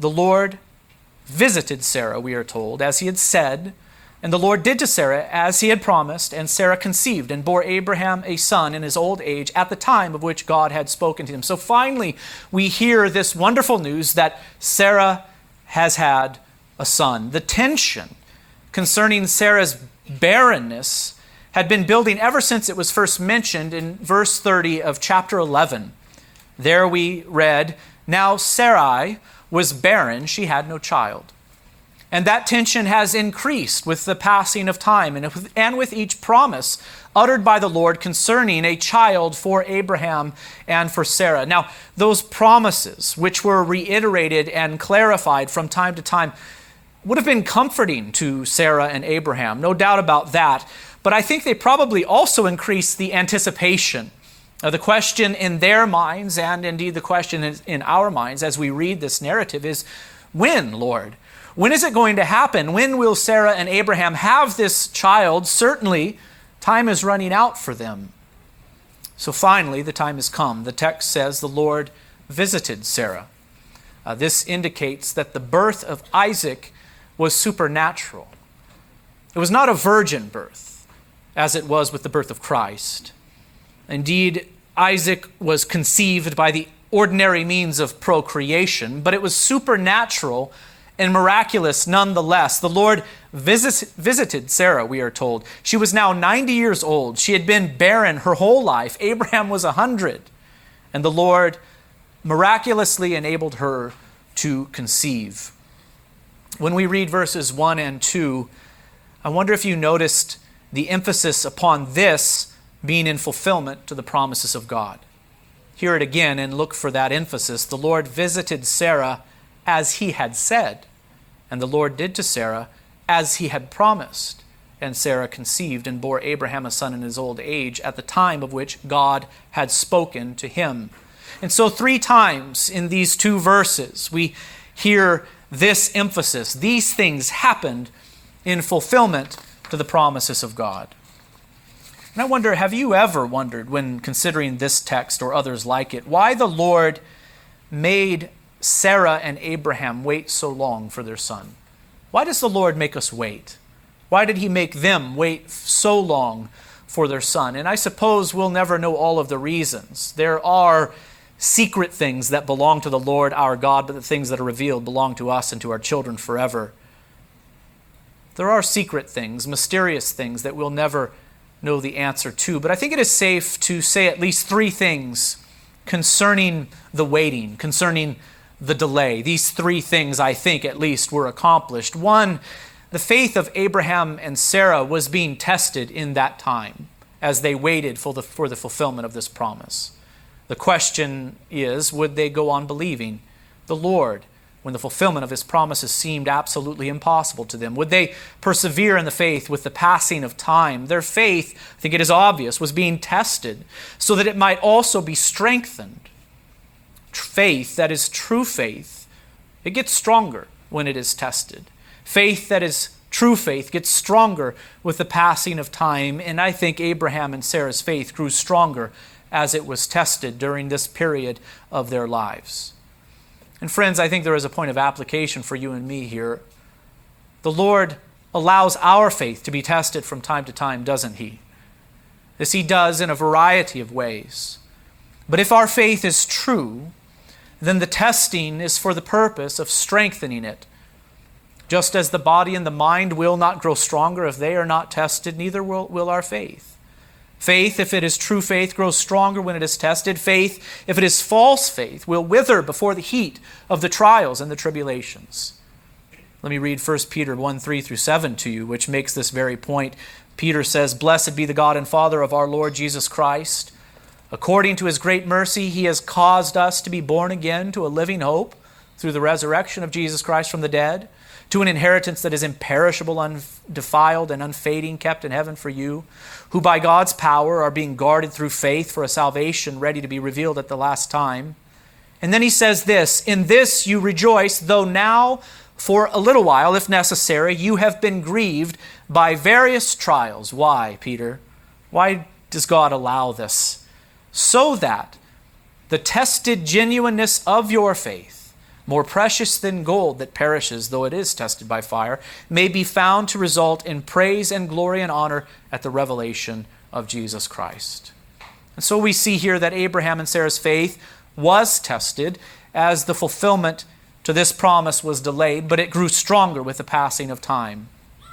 the Lord visited Sarah, we are told, as he had said, and the Lord did to Sarah as he had promised, and Sarah conceived and bore Abraham a son in his old age at the time of which God had spoken to him. So finally, we hear this wonderful news that Sarah has had a son. The tension concerning Sarah's barrenness had been building ever since it was first mentioned in verse 30 of chapter 11. There we read, "Now Sarai was barren, she had no child." And that tension has increased with the passing of time and with each promise uttered by the Lord concerning a child for Abraham and for Sarah. Now, those promises, which were reiterated and clarified from time to time, would have been comforting to Sarah and Abraham, no doubt about that. But I think they probably also increased the anticipation. The question in their minds, and indeed the question in our minds as we read this narrative, is, when, Lord? When is it going to happen? When will Sarah and Abraham have this child? Certainly, time is running out for them. So finally, the time has come. The text says the Lord visited Sarah. This indicates that the birth of Isaac was supernatural. It was not a virgin birth, as it was with the birth of Christ. Indeed, Isaac was conceived by the ordinary means of procreation, but it was supernatural and miraculous nonetheless. The Lord visited Sarah, we are told. She was now 90 years old. She had been barren her whole life. Abraham was 100. And the Lord miraculously enabled her to conceive. When we read verses 1 and 2, I wonder if you noticed the emphasis upon this being in fulfillment to the promises of God. Hear it again and look for that emphasis. The Lord visited Sarah as he had said, and the Lord did to Sarah as he had promised. And Sarah conceived and bore Abraham a son in his old age at the time of which God had spoken to him. And so 3 times in these 2 verses, we hear this emphasis. These things happened in fulfillment to the promises of God. And I wonder, have you ever wondered, when considering this text or others like it, why the Lord made Sarah and Abraham wait so long for their son? Why does the Lord make us wait? Why did he make them wait so long for their son? And I suppose we'll never know all of the reasons. There are secret things that belong to the Lord our God, but the things that are revealed belong to us and to our children forever. There are secret things, mysterious things that we'll never know the answer to. But I think it is safe to say at least 3 things concerning the waiting, concerning the delay. These 3 things, I think, at least, were accomplished. 1, the faith of Abraham and Sarah was being tested in that time as they waited for the fulfillment of this promise. The question is, would they go on believing the Lord when the fulfillment of his promises seemed absolutely impossible to them? Would they persevere in the faith with the passing of time? Their faith, I think it is obvious, was being tested so that it might also be strengthened. Faith that is true faith, it gets stronger when it is tested. Faith that is true faith gets stronger with the passing of time, and I think Abraham and Sarah's faith grew stronger as it was tested during this period of their lives. And friends, I think there is a point of application for you and me here. The Lord allows our faith to be tested from time to time, doesn't he? This he does in a variety of ways. But if our faith is true, then the testing is for the purpose of strengthening it. Just as the body and the mind will not grow stronger if they are not tested, neither will our faith. Faith, if it is true faith, grows stronger when it is tested. Faith, if it is false faith, will wither before the heat of the trials and the tribulations. Let me read 1 Peter 1:3-7 to you, which makes this very point. Peter says, "Blessed be the God and Father of our Lord Jesus Christ. According to his great mercy, he has caused us to be born again to a living hope through the resurrection of Jesus Christ from the dead, to an inheritance that is imperishable, undefiled, and unfading, kept in heaven for you, who by God's power are being guarded through faith for a salvation ready to be revealed at the last time." And then he says this, "In this you rejoice, though now for a little while, if necessary, you have been grieved by various trials." Why, Peter? Why does God allow this? "So that the tested genuineness of your faith, more precious than gold that perishes, though it is tested by fire, may be found to result in praise and glory and honor at the revelation of Jesus Christ. And so we see here that Abraham and Sarah's faith was tested as the fulfillment to this promise was delayed, but it grew stronger with the passing of time.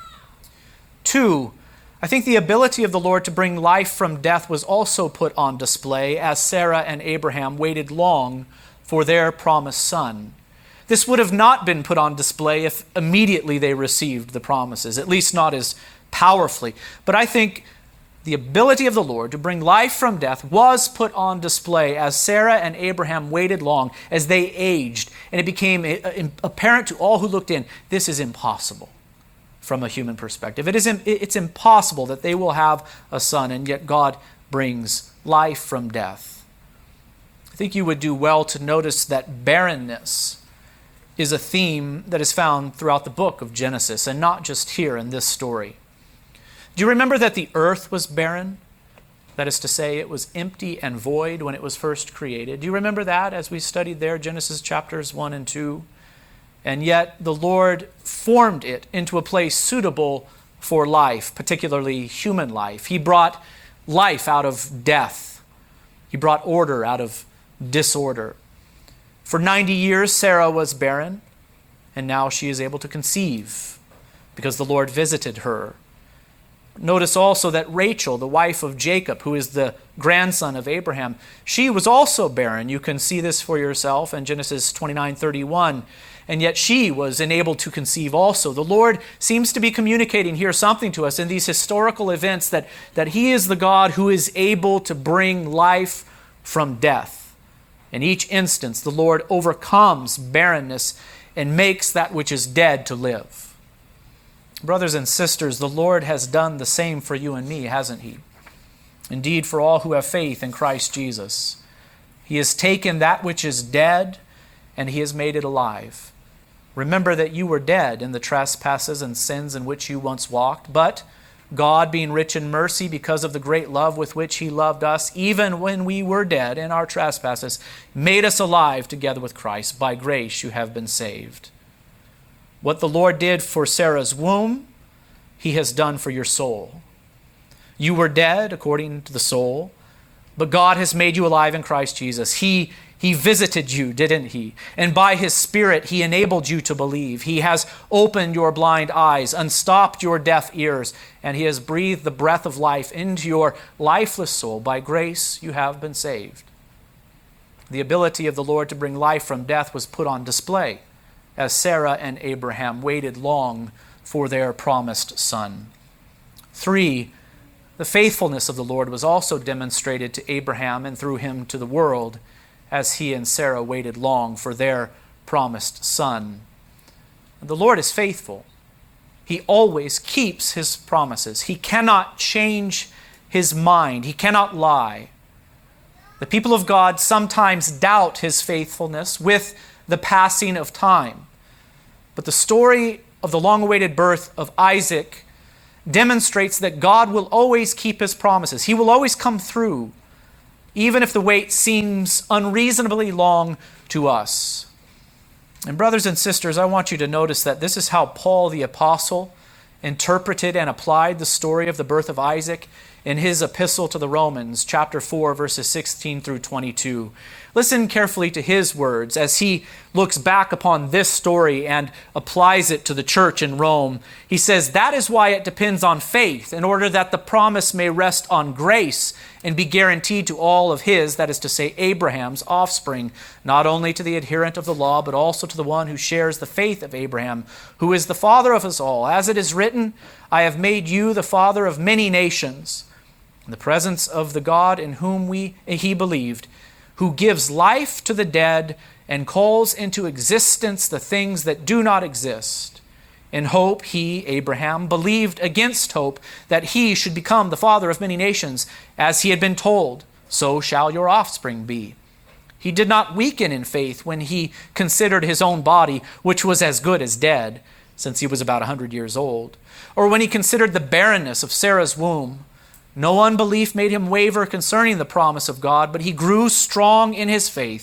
2, I think the ability of the Lord to bring life from death was also put on display as Sarah and Abraham waited long for their promised son. This would have not been put on display if immediately they received the promises, at least not as powerfully. But I think the ability of the Lord to bring life from death was put on display as Sarah and Abraham waited long, as they aged, and it became apparent to all who looked in, this is impossible from a human perspective. It's impossible that they will have a son, and yet God brings life from death. I think you would do well to notice that barrenness is a theme that is found throughout the book of Genesis, and not just here in this story. Do you remember that the earth was barren? That is to say, it was empty and void when it was first created. Do you remember that as we studied there, Genesis chapters 1 and 2? And yet the Lord formed it into a place suitable for life, particularly human life. He brought life out of death. He brought order out of disorder. For 90 years, Sarah was barren, and now she is able to conceive because the Lord visited her. Notice also that Rachel, the wife of Jacob, who is the grandson of Abraham, she was also barren. You can see this for yourself in Genesis 29:31. And yet she was enabled to conceive also. The Lord seems to be communicating here something to us in these historical events that He is the God who is able to bring life from death. In each instance, the Lord overcomes barrenness and makes that which is dead to live. Brothers and sisters, the Lord has done the same for you and me, hasn't He? Indeed, for all who have faith in Christ Jesus. He has taken that which is dead and He has made it alive. Remember that you were dead in the trespasses and sins in which you once walked, but God, being rich in mercy because of the great love with which He loved us, even when we were dead in our trespasses, made us alive together with Christ. By grace you have been saved. What the Lord did for Sarah's womb, He has done for your soul. You were dead according to the soul, but God has made you alive in Christ Jesus. He visited you, didn't He? And by His Spirit, He enabled you to believe. He has opened your blind eyes, unstopped your deaf ears, and He has breathed the breath of life into your lifeless soul. By grace, you have been saved. The ability of the Lord to bring life from death was put on display as Sarah and Abraham waited long for their promised son. 3, the faithfulness of the Lord was also demonstrated to Abraham and through him to the world, as he and Sarah waited long for their promised son. The Lord is faithful. He always keeps His promises. He cannot change His mind. He cannot lie. The people of God sometimes doubt His faithfulness with the passing of time. But the story of the long-awaited birth of Isaac demonstrates that God will always keep His promises. He will always come through, even if the wait seems unreasonably long to us. And brothers and sisters, I want you to notice that this is how Paul the Apostle interpreted and applied the story of the birth of Isaac in his epistle to the Romans, chapter 4, verses 16 through 22. Listen carefully to his words as he looks back upon this story and applies it to the church in Rome. He says, "That is why it depends on faith, in order that the promise may rest on grace and be guaranteed to all of his," that is to say, Abraham's offspring, "not only to the adherent of the law, but also to the one who shares the faith of Abraham, who is the father of us all. As it is written, I have made you the father of many nations, in the presence of the God in whom he believed, who gives life to the dead and calls into existence the things that do not exist. In hope he, Abraham, believed against hope that he should become the father of many nations, as he had been told, so shall your offspring be. He did not weaken in faith when he considered his own body, which was as good as dead, since he was about 100 years old, or when he considered the barrenness of Sarah's womb. No unbelief made him waver concerning the promise of God, but he grew strong in his faith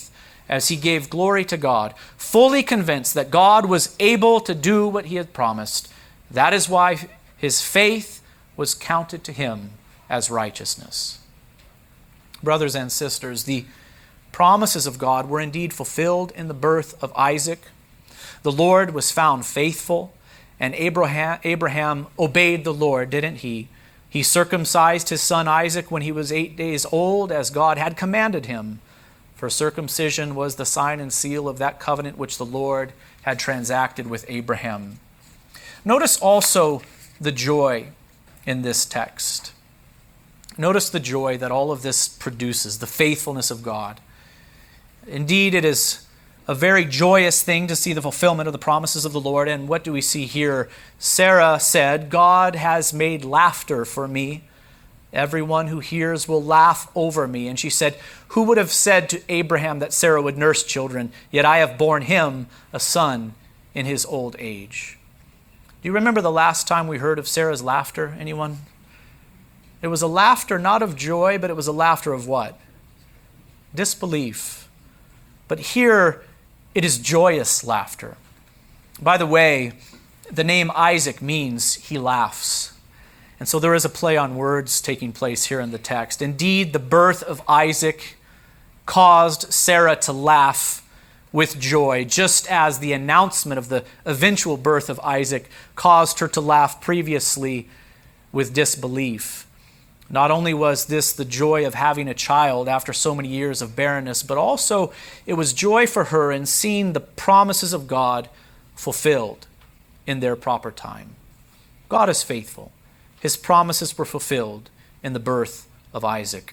as he gave glory to God, fully convinced that God was able to do what he had promised. That is why his faith was counted to him as righteousness. Brothers and sisters, the promises of God were indeed fulfilled in the birth of Isaac. The Lord was found faithful, and Abraham obeyed the Lord, didn't he? He circumcised his son Isaac when he was 8 days old, as God had commanded him. For circumcision was the sign and seal of that covenant which the Lord had transacted with Abraham. Notice also the joy in this text. Notice the joy that all of this produces, the faithfulness of God. Indeed, it is a very joyous thing to see the fulfillment of the promises of the Lord. And what do we see here? Sarah said, "God has made laughter for me. Everyone who hears will laugh over me." And she said, "Who would have said to Abraham that Sarah would nurse children? Yet I have borne him a son in his old age." Do you remember the last time we heard of Sarah's laughter? Anyone? It was a laughter not of joy, but it was a laughter of what? Disbelief. But here, it is joyous laughter. By the way, the name Isaac means he laughs. And so there is a play on words taking place here in the text. Indeed, the birth of Isaac caused Sarah to laugh with joy, just as the announcement of the eventual birth of Isaac caused her to laugh previously with disbelief. Not only was this the joy of having a child after so many years of barrenness, but also it was joy for her in seeing the promises of God fulfilled in their proper time. God is faithful. His promises were fulfilled in the birth of Isaac.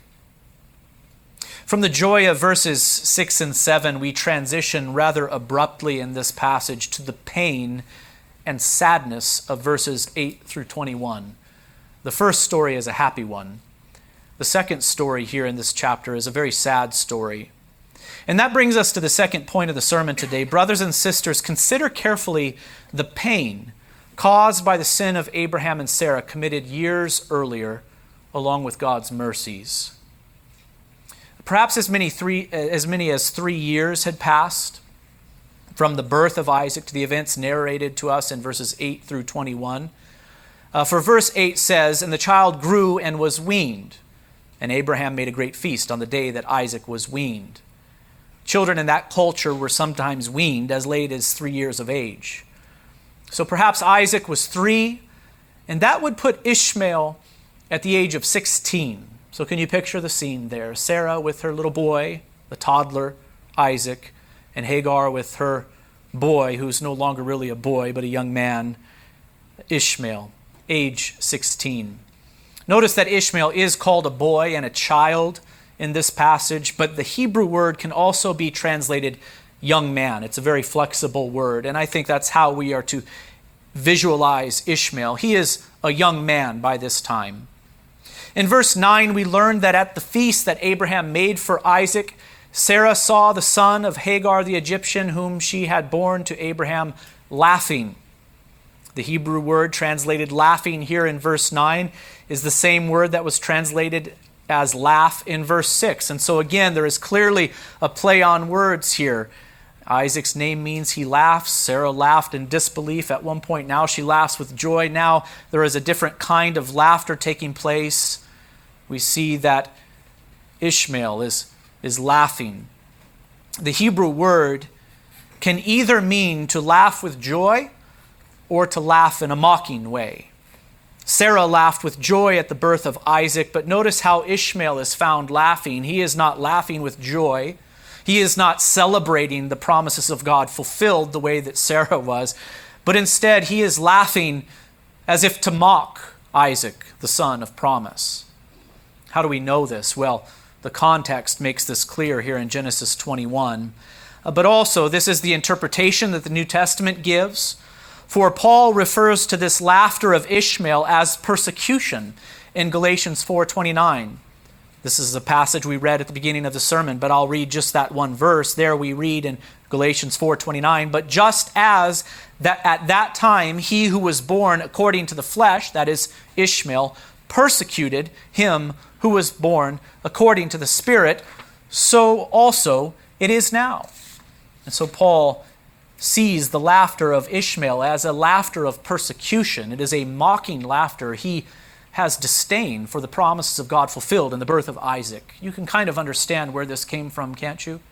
From the joy of verses 6 and 7, we transition rather abruptly in this passage to the pain and sadness of verses 8 through 21. The first story is a happy one. The second story here in this chapter is a very sad story. And that brings us to the second point of the sermon today. Brothers and sisters, consider carefully the pain caused by the sin of Abraham and Sarah committed years earlier, along with God's mercies. Perhaps as many as 3 years had passed from the birth of Isaac to the events narrated to us in verses 8 through 21. For verse 8 says, "And the child grew and was weaned, and Abraham made a great feast on the day that Isaac was weaned." Children in that culture were sometimes weaned as late as 3 years of age. So perhaps Isaac was 3, and that would put Ishmael at the age of 16. So can you picture the scene there? Sarah with her little boy, the toddler, Isaac, and Hagar with her boy, who's no longer really a boy, but a young man, Ishmael, age 16. Notice that Ishmael is called a boy and a child in this passage, but the Hebrew word can also be translated young man. It's a very flexible word, and I think that's how we are to visualize Ishmael. He is a young man by this time. In verse 9, we learn that at the feast that Abraham made for Isaac, Sarah saw the son of Hagar the Egyptian, whom she had borne to Abraham, laughing. The Hebrew word translated laughing here in verse 9 is the same word that was translated as laugh in verse 6. And so again, there is clearly a play on words here. Isaac's name means he laughs. Sarah laughed in disbelief at one point. Now she laughs with joy. Now there is a different kind of laughter taking place. We see that Ishmael is laughing. The Hebrew word can either mean to laugh with joy or to laugh in a mocking way. Sarah laughed with joy at the birth of Isaac, but notice how Ishmael is found laughing. He is not laughing with joy. He is not celebrating the promises of God fulfilled the way that Sarah was, but instead he is laughing as if to mock Isaac, the son of promise. How do we know this? Well, the context makes this clear here in Genesis 21. But also, this is the interpretation that the New Testament gives. For Paul refers to this laughter of Ishmael as persecution in Galatians 4:29. This is a passage we read at the beginning of the sermon, but I'll read just that one verse. There we read in Galatians 4:29, "But just as that at that time he who was born according to the flesh," that is Ishmael, "persecuted him who was born according to the Spirit, so also It is now. And so Paul sees the laughter of Ishmael as a laughter of persecution. It is a mocking laughter. He has disdain for the promises of God fulfilled in the birth of Isaac. You can kind of understand where this came from, can't you?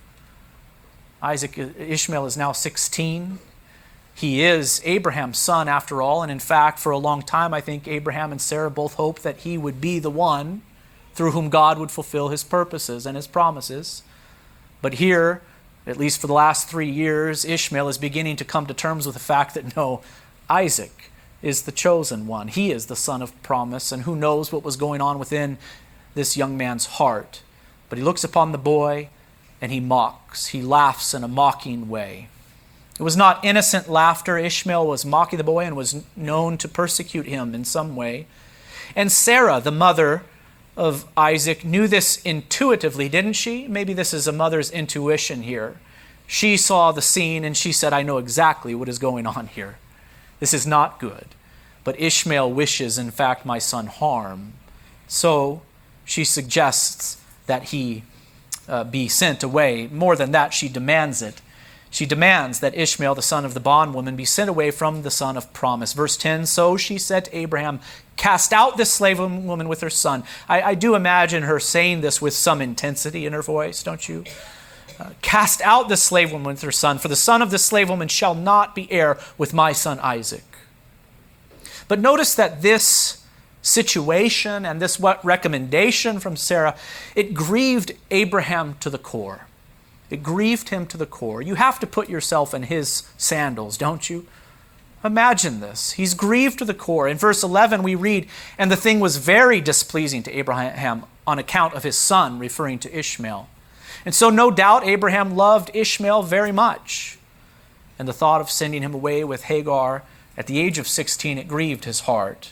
Ishmael is now 16. He is Abraham's son after all, and in fact, for a long time, I think Abraham and Sarah both hoped that he would be the one through whom God would fulfill his purposes and his promises. But here, at least for the last 3 years, Ishmael is beginning to come to terms with the fact that no, Isaac is the chosen one. He is the son of promise, and who knows what was going on within this young man's heart. But he looks upon the boy and he mocks. He laughs in a mocking way. It was not innocent laughter. Ishmael was mocking the boy and was known to persecute him in some way. And Sarah, the mother of Isaac, knew this intuitively, didn't she? Maybe this is a mother's intuition here. She saw the scene and she said, I know exactly what is going on here. This is not good. But Ishmael wishes, in fact, my son harm. So she suggests that he be sent away. More than that, she demands it. She demands that Ishmael, the son of the bondwoman, be sent away from the son of promise. Verse 10, so she said to Abraham, cast out this slave woman with her son. I do imagine her saying this with some intensity in her voice, don't you? Cast out this slave woman with her son, for the son of this slave woman shall not be heir with my son Isaac. But notice that this situation and this recommendation from Sarah, it grieved Abraham to the core. It grieved him to the core. You have to put yourself in his sandals, don't you? Imagine this. He's grieved to the core. In verse 11 we read, and the thing was very displeasing to Abraham on account of his son, referring to Ishmael. And so no doubt Abraham loved Ishmael very much. And the thought of sending him away with Hagar at the age of 16, it grieved his heart.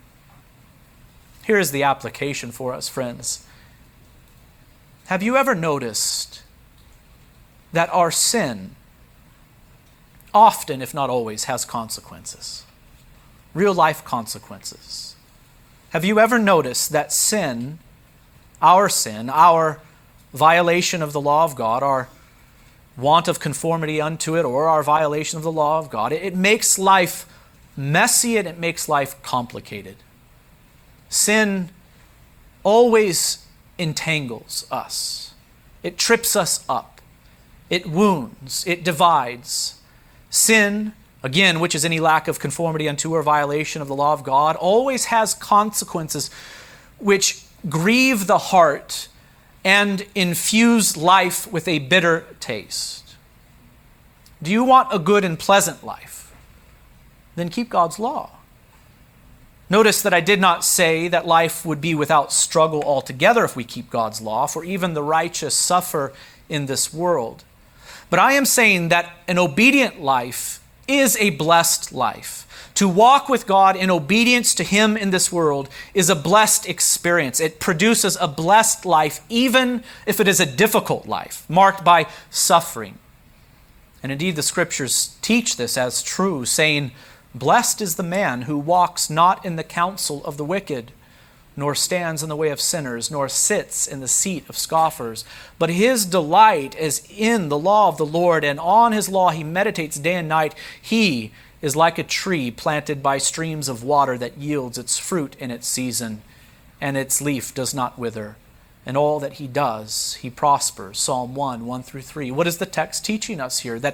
Here is the application for us, friends. Have you ever noticed that our sin often, if not always, has consequences? Real life consequences. Have you ever noticed that sin, our violation of the law of God, our want of conformity unto it, or our violation of the law of God, it makes life messy and it makes life complicated. Sin always entangles us. It trips us up. It wounds, it divides. Sin, again, which is any lack of conformity unto or violation of the law of God, always has consequences which grieve the heart and infuse life with a bitter taste. Do you want a good and pleasant life? Then keep God's law. Notice that I did not say that life would be without struggle altogether if we keep God's law, for even the righteous suffer in this world. But I am saying that an obedient life is a blessed life. To walk with God in obedience to Him in this world is a blessed experience. It produces a blessed life, even if it is a difficult life, marked by suffering. And indeed, the Scriptures teach this as true, saying, blessed is the man who walks not in the counsel of the wicked, nor stands in the way of sinners, nor sits in the seat of scoffers. But his delight is in the law of the Lord, and on his law he meditates day and night. He is like a tree planted by streams of water that yields its fruit in its season, and its leaf does not wither. And all that he does, he prospers. Psalm 1, 1 through 3. What is the text teaching us here? That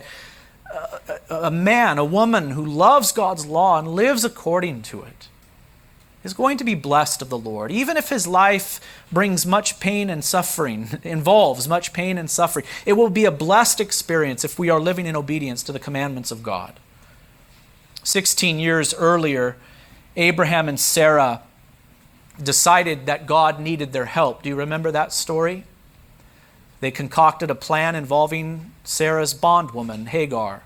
a man, a woman who loves God's law and lives according to it is going to be blessed of the Lord. Even if his life brings much pain and suffering, involves much pain and suffering, it will be a blessed experience if we are living in obedience to the commandments of God. 16 years earlier, Abraham and Sarah decided that God needed their help. Do you remember that story? They concocted a plan involving Sarah's bondwoman, Hagar.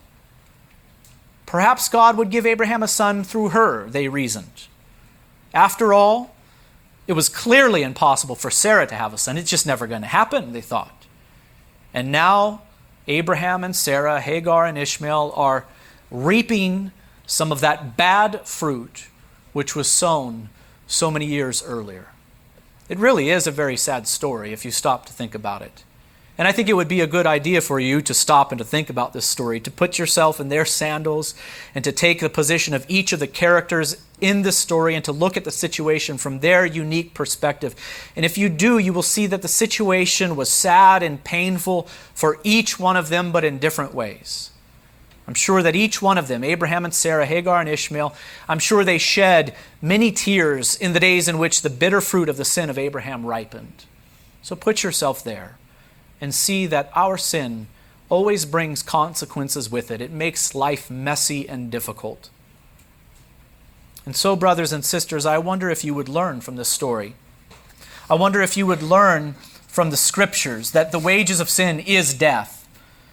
Perhaps God would give Abraham a son through her, they reasoned. After all, it was clearly impossible for Sarah to have a son. It's just never going to happen, they thought. And now Abraham and Sarah, Hagar and Ishmael are reaping some of that bad fruit which was sown so many years earlier. It really is a very sad story if you stop to think about it. And I think it would be a good idea for you to stop and to think about this story, to put yourself in their sandals and to take the position of each of the characters in this story and to look at the situation from their unique perspective. And if you do, you will see that the situation was sad and painful for each one of them, but in different ways. I'm sure that each one of them, Abraham and Sarah, Hagar and Ishmael, I'm sure they shed many tears in the days in which the bitter fruit of the sin of Abraham ripened. So put yourself there and see that our sin always brings consequences with it. It makes life messy and difficult. And so, brothers and sisters, I wonder if you would learn from this story. I wonder if you would learn from the Scriptures that the wages of sin is death.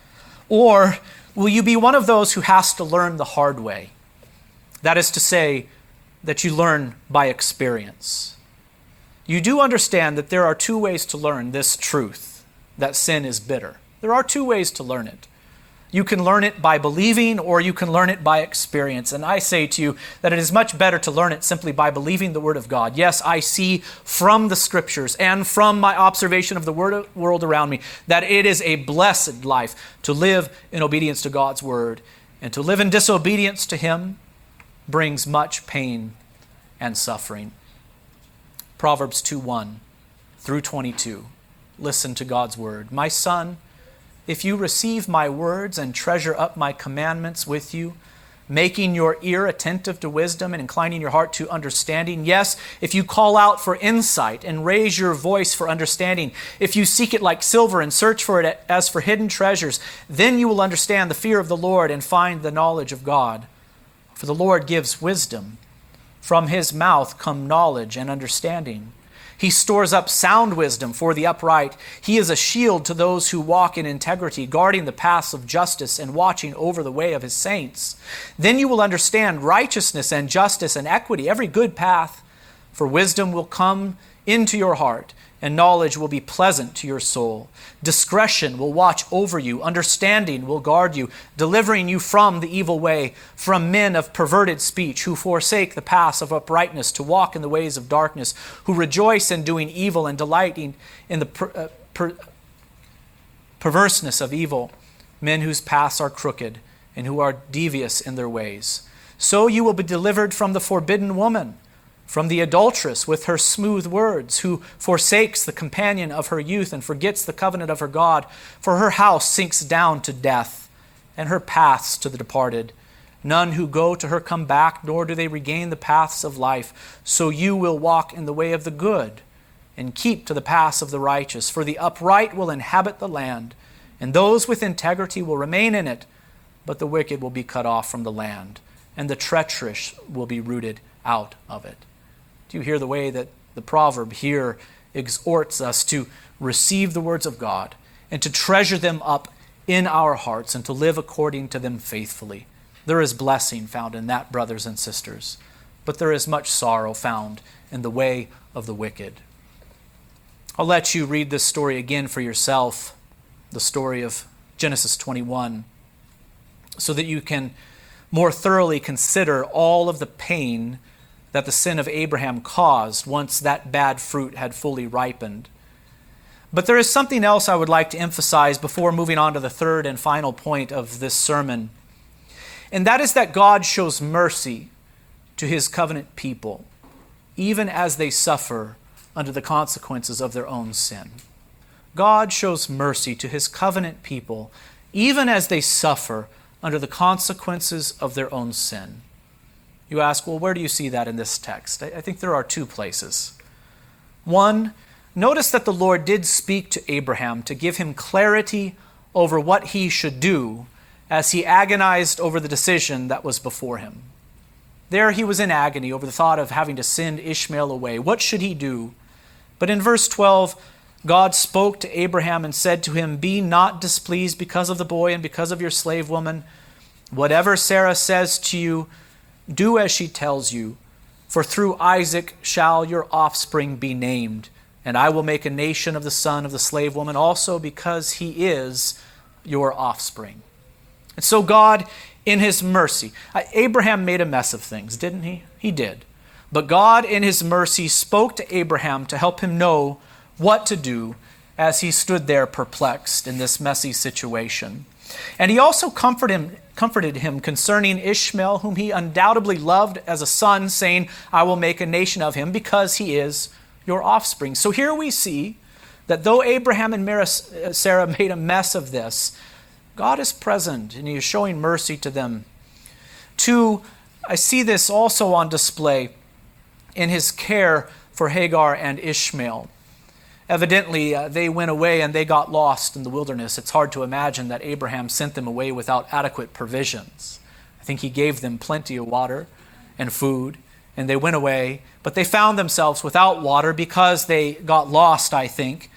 Or will you be one of those who has to learn the hard way? That is to say, that you learn by experience. You do understand that there are two ways to learn this truth, that sin is bitter. There are two ways to learn it. You can learn it by believing, or you can learn it by experience. And I say to you that it is much better to learn it simply by believing the Word of God. Yes, I see from the Scriptures and from my observation of the world around me that it is a blessed life to live in obedience to God's Word. And to live in disobedience to Him brings much pain and suffering. Proverbs 2:1 through 22. Listen to God's Word. My son, if you receive my words and treasure up my commandments with you, making your ear attentive to wisdom and inclining your heart to understanding. Yes, if you call out for insight and raise your voice for understanding, if you seek it like silver and search for it as for hidden treasures, then you will understand the fear of the Lord and find the knowledge of God. For the Lord gives wisdom. From His mouth come knowledge and understanding. He stores up sound wisdom for the upright. He is a shield to those who walk in integrity, guarding the paths of justice and watching over the way of His saints. Then you will understand righteousness and justice and equity, every good path. For wisdom will come into your heart, and knowledge will be pleasant to your soul. Discretion will watch over you. Understanding will guard you, delivering you from the evil way, from men of perverted speech who forsake the paths of uprightness to walk in the ways of darkness, who rejoice in doing evil and delighting in the perverseness of evil, men whose paths are crooked and who are devious in their ways. So you will be delivered from the forbidden woman, from the adulteress with her smooth words, who forsakes the companion of her youth and forgets the covenant of her God. For her house sinks down to death, and her paths to the departed. None who go to her come back, nor do they regain the paths of life. So you will walk in the way of the good, and keep to the paths of the righteous. For the upright will inhabit the land, and those with integrity will remain in it. But the wicked will be cut off from the land, and the treacherous will be rooted out of it. Do you hear the way that the proverb here exhorts us to receive the words of God and to treasure them up in our hearts and to live according to them faithfully? There is blessing found in that, brothers and sisters, but there is much sorrow found in the way of the wicked. I'll let you read this story again for yourself, the story of Genesis 21, so that you can more thoroughly consider all of the pain that the sin of Abraham caused once that bad fruit had fully ripened. But there is something else I would like to emphasize before moving on to the third and final point of this sermon. And that is that God shows mercy to His covenant people, even as they suffer under the consequences of their own sin. God shows mercy to His covenant people, even as they suffer under the consequences of their own sin. You ask, well, where do you see that in this text? I think there are two places. One, notice that the Lord did speak to Abraham to give him clarity over what he should do as he agonized over the decision that was before him. There he was in agony over the thought of having to send Ishmael away. What should he do? But in verse 12, God spoke to Abraham and said to him, "Be not displeased because of the boy and because of your slave woman. Whatever Sarah says to you, do as she tells you, for through Isaac shall your offspring be named, and I will make a nation of the son of the slave woman also, because he is your offspring." And so God, in His mercy, Abraham made a mess of things, didn't he? He did. But God, in His mercy, spoke to Abraham to help him know what to do as he stood there perplexed in this messy situation. And he also comforted him concerning Ishmael, whom he undoubtedly loved as a son, saying, I will make a nation of him because he is your offspring. So here we see that though Abraham and Sarah made a mess of this, God is present and he is showing mercy to them. Two, I see this also on display in his care for Hagar and Ishmael. Evidently, they went away and they got lost in the wilderness. It's hard to imagine that Abraham sent them away without adequate provisions. I think he gave them plenty of water and food, and they went away, but they found themselves without water because they got lost, I think.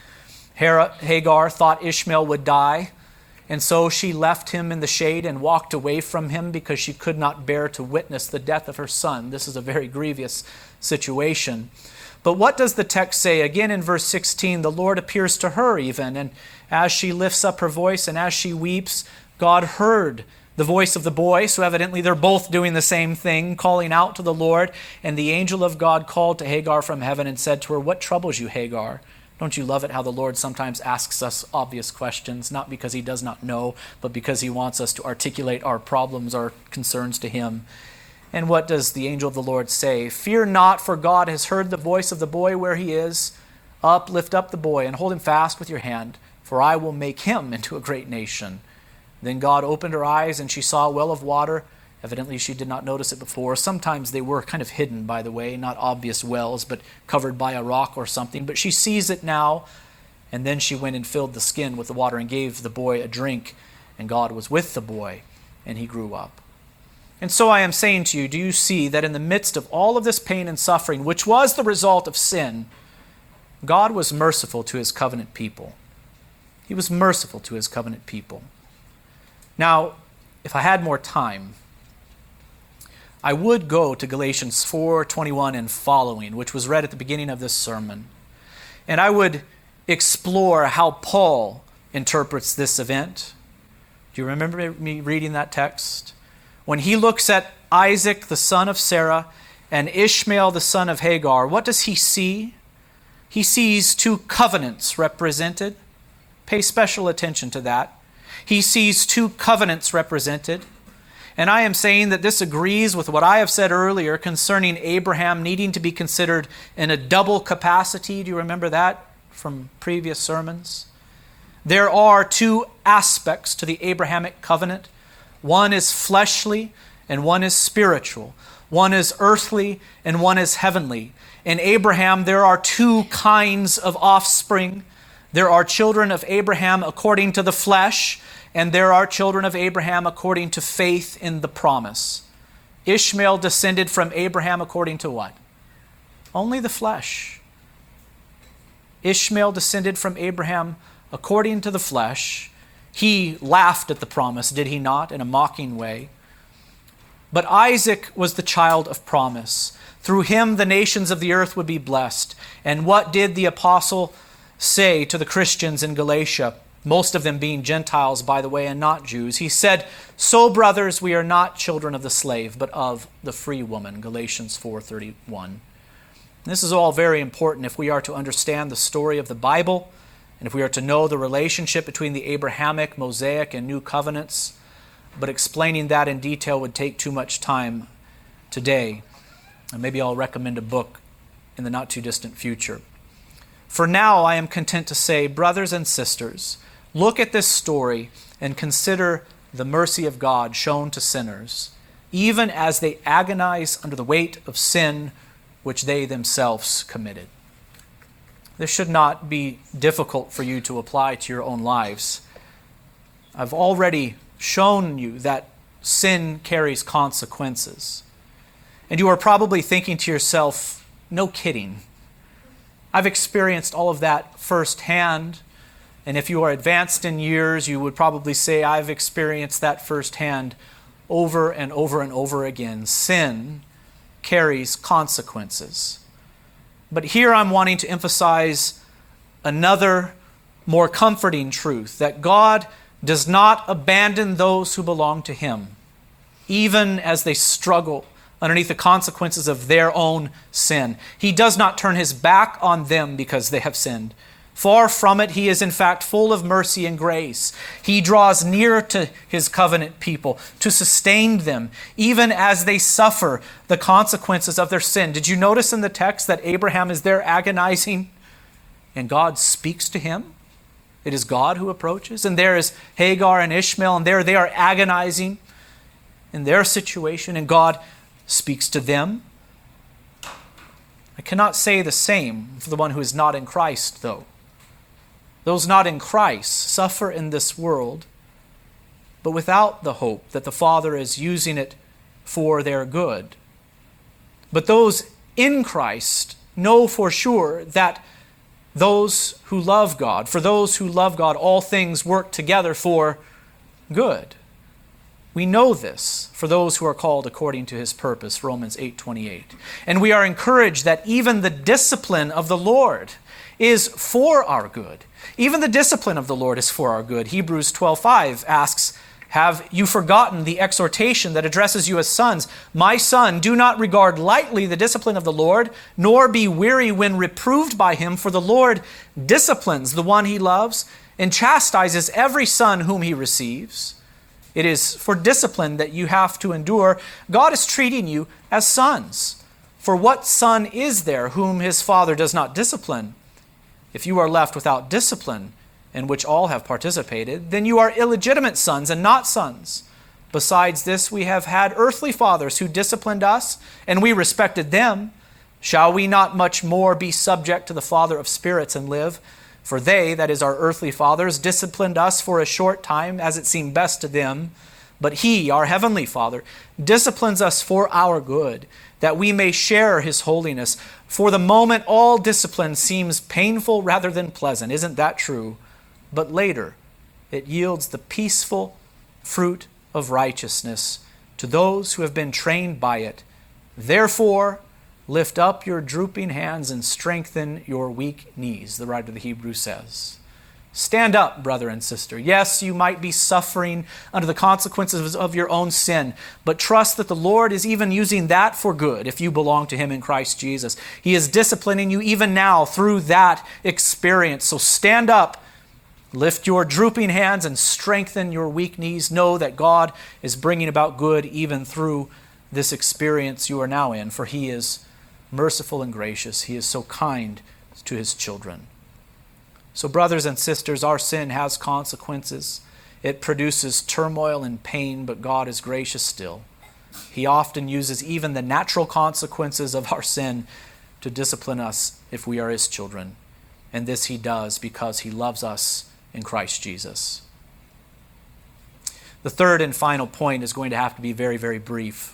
Hagar thought Ishmael would die, and so she left him in the shade and walked away from him because she could not bear to witness the death of her son. This is a very grievous situation. But what does the text say? Again in verse 16, the Lord appears to her even, and as she lifts up her voice and as she weeps, God heard the voice of the boy, so evidently they're both doing the same thing, calling out to the Lord. And the angel of God called to Hagar from heaven and said to her, what troubles you, Hagar? Don't you love it how the Lord sometimes asks us obvious questions, not because he does not know, but because he wants us to articulate our problems, our concerns to him. And what does the angel of the Lord say? Fear not, for God has heard the voice of the boy where he is. Lift up the boy and hold him fast with your hand, for I will make him into a great nation. Then God opened her eyes and she saw a well of water. Evidently she did not notice it before. Sometimes they were kind of hidden, by the way, not obvious wells, but covered by a rock or something. But she sees it now. And then she went and filled the skin with the water and gave the boy a drink. And God was with the boy, and he grew up. And so I am saying to you, do you see that in the midst of all of this pain and suffering, which was the result of sin, God was merciful to his covenant people. He was merciful to his covenant people. Now, if I had more time, I would go to Galatians 4:21 and following, which was read at the beginning of this sermon. And I would explore how Paul interprets this event. Do you remember me reading that text? When he looks at Isaac, the son of Sarah, and Ishmael, the son of Hagar, what does he see? He sees two covenants represented. Pay special attention to that. He sees two covenants represented. And I am saying that this agrees with what I have said earlier concerning Abraham needing to be considered in a double capacity. Do you remember that from previous sermons? There are two aspects to the Abrahamic covenant. One is fleshly and one is spiritual. One is earthly and one is heavenly. In Abraham, there are two kinds of offspring. There are children of Abraham according to the flesh, and there are children of Abraham according to faith in the promise. Ishmael descended from Abraham according to what? Only the flesh. Ishmael descended from Abraham according to the flesh. He laughed at the promise, did he not, in a mocking way? But Isaac was the child of promise. Through him the nations of the earth would be blessed. And what did the apostle say to the Christians in Galatia? Most of them being Gentiles, by the way, and not Jews. He said, so brothers, we are not children of the slave, but of the free woman. Galatians 4:31. This is all very important if we are to understand the story of the Bible, and if we are to know the relationship between the Abrahamic, Mosaic, and New Covenants. But explaining that in detail would take too much time today. And maybe I'll recommend a book in the not too distant future. For now, I am content to say, brothers and sisters, look at this story and consider the mercy of God shown to sinners, even as they agonize under the weight of sin which they themselves committed. This should not be difficult for you to apply to your own lives. I've already shown you that sin carries consequences. And you are probably thinking to yourself, no kidding. I've experienced all of that firsthand. And if you are advanced in years, you would probably say, I've experienced that firsthand over and over and over again. Sin carries consequences. But here I'm wanting to emphasize another more comforting truth, that God does not abandon those who belong to him, even as they struggle underneath the consequences of their own sin. He does not turn his back on them because they have sinned. Far from it, he is in fact full of mercy and grace. He draws near to his covenant people to sustain them, even as they suffer the consequences of their sin. Did you notice in the text that Abraham is there agonizing and God speaks to him? It is God who approaches. And there is Hagar and Ishmael, and there they are agonizing in their situation, and God speaks to them. I cannot say the same for the one who is not in Christ, though. Those not in Christ suffer in this world, but without the hope that the Father is using it for their good. But those in Christ know for sure that those who love God, for those who love God, all things work together for good. We know this for those who are called according to his purpose, Romans 8:28. And we are encouraged that even the discipline of the Lord is for our good. Even the discipline of the Lord is for our good. Hebrews 12:5 asks, "Have you forgotten the exhortation that addresses you as sons? My son, do not regard lightly the discipline of the Lord, nor be weary when reproved by him, for the Lord disciplines the one he loves and chastises every son whom he receives." It is for discipline that you have to endure. God is treating you as sons. For what son is there whom his father does not discipline? If you are left without discipline, in which all have participated, then you are illegitimate sons and not sons. Besides this, we have had earthly fathers who disciplined us, and we respected them. Shall we not much more be subject to the Father of spirits and live? For they, that is our earthly fathers, disciplined us for a short time as it seemed best to them. But he, our heavenly Father, disciplines us for our good, that we may share his holiness. For the moment, all discipline seems painful rather than pleasant. Isn't that true? But later, it yields the peaceful fruit of righteousness to those who have been trained by it. Therefore, lift up your drooping hands and strengthen your weak knees, the writer of the Hebrews says. Stand up, brother and sister. Yes, you might be suffering under the consequences of your own sin, but trust that the Lord is even using that for good if you belong to him in Christ Jesus. He is disciplining you even now through that experience. So stand up, lift your drooping hands, and strengthen your weak knees. Know that God is bringing about good even through this experience you are now in, for he is merciful and gracious. He is so kind to his children. So brothers and sisters, our sin has consequences. It produces turmoil and pain, but God is gracious still. He often uses even the natural consequences of our sin to discipline us if we are his children. And this he does because he loves us in Christ Jesus. The third and final point is going to have to be very, very brief.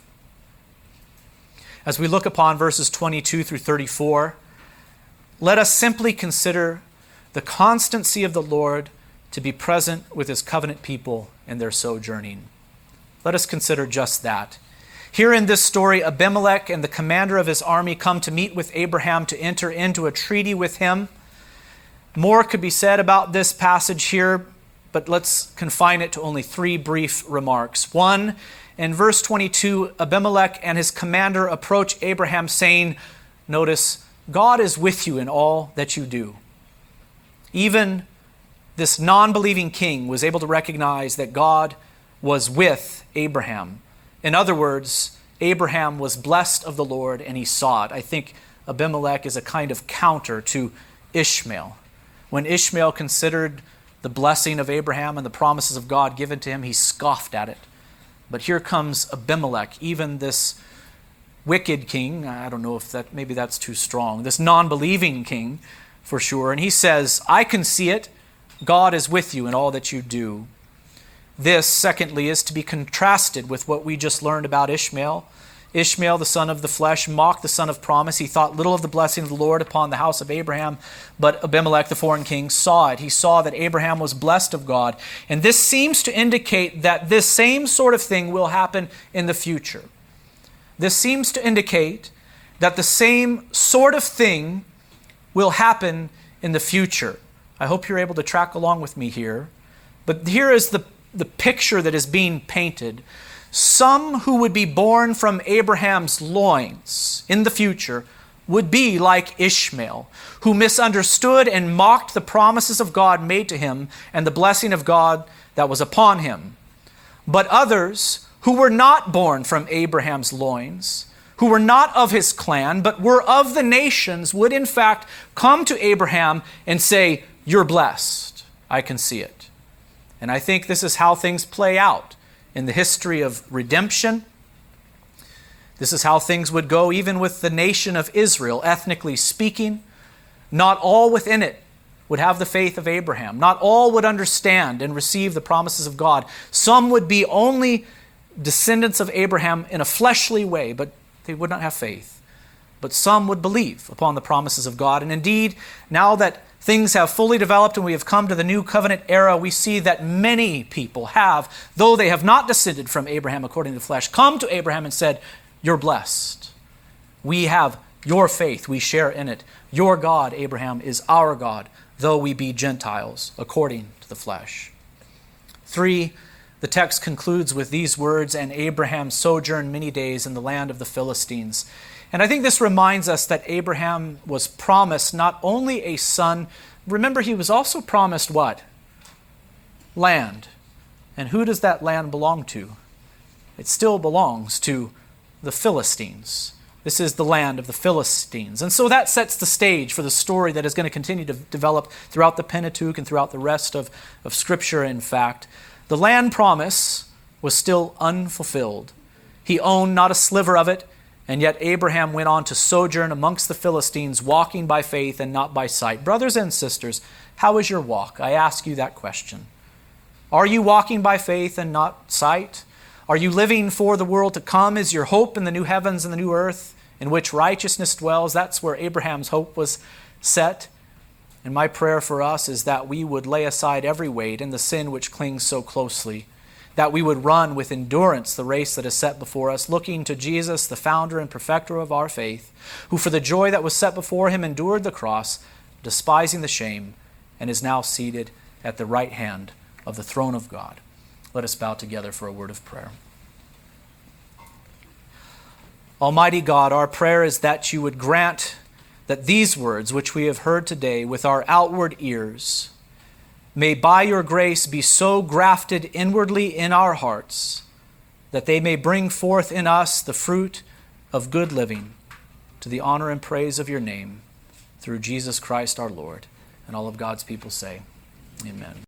As we look upon verses 22 through 34, let us simply consider the constancy of the Lord to be present with his covenant people in their sojourning. Let us consider just that. Here in this story, Abimelech and the commander of his army come to meet with Abraham to enter into a treaty with him. More could be said about this passage here, but let's confine it to only three brief remarks. One, in verse 22, Abimelech and his commander approach Abraham saying, notice, God is with you in all that you do. Even this non-believing king was able to recognize that God was with Abraham. In other words, Abraham was blessed of the Lord and he saw it. I think Abimelech is a kind of counter to Ishmael. When Ishmael considered the blessing of Abraham and the promises of God given to him, he scoffed at it. But here comes Abimelech, even this wicked king. I don't know if maybe that's too strong. This non-believing king, for sure. And he says, I can see it. God is with you in all that you do. This, secondly, is to be contrasted with what we just learned about Ishmael. Ishmael, the son of the flesh, mocked the son of promise. He thought little of the blessing of the Lord upon the house of Abraham, but Abimelech, the foreign king, saw it. He saw that Abraham was blessed of God. And this seems to indicate that this same sort of thing will happen in the future. This seems to indicate that the same sort of thing will happen in the future. I hope you're able to track along with me here. But here is the picture that is being painted. Some who would be born from Abraham's loins in the future would be like Ishmael, who misunderstood and mocked the promises of God made to him and the blessing of God that was upon him. But others who were not born from Abraham's loins, who were not of his clan, but were of the nations, would in fact come to Abraham and say, "You're blessed." I can see it. And I think this is how things play out in the history of redemption. This is how things would go even with the nation of Israel, ethnically speaking. Not all within it would have the faith of Abraham. Not all would understand and receive the promises of God. Some would be only descendants of Abraham in a fleshly way, but they would not have faith. But some would believe upon the promises of God. And indeed, now that things have fully developed and we have come to the new covenant era, we see that many people have, though they have not descended from Abraham according to the flesh, come to Abraham and said, "You're blessed. We have your faith. We share in it. Your God, Abraham, is our God, though we be Gentiles according to the flesh." 3, the text concludes with these words, "And Abraham sojourned many days in the land of the Philistines." And I think this reminds us that Abraham was promised not only a son, remember he was also promised what? Land. And who does that land belong to? It still belongs to the Philistines. This is the land of the Philistines. And so that sets the stage for the story that is going to continue to develop throughout the Pentateuch and throughout the rest of Scripture, in fact. The land promise was still unfulfilled. He owned not a sliver of it, and yet Abraham went on to sojourn amongst the Philistines, walking by faith and not by sight. Brothers and sisters, how is your walk? I ask you that question. Are you walking by faith and not sight? Are you living for the world to come? Is your hope in the new heavens and the new earth in which righteousness dwells? That's where Abraham's hope was set. And my prayer for us is that we would lay aside every weight and the sin which clings so closely, that we would run with endurance the race that is set before us, looking to Jesus, the founder and perfecter of our faith, who for the joy that was set before him endured the cross, despising the shame, and is now seated at the right hand of the throne of God. Let us bow together for a word of prayer. Almighty God, our prayer is that you would grant that these words which we have heard today with our outward ears may by your grace be so grafted inwardly in our hearts that they may bring forth in us the fruit of good living to the honor and praise of your name through Jesus Christ our Lord. And all of God's people say, Amen.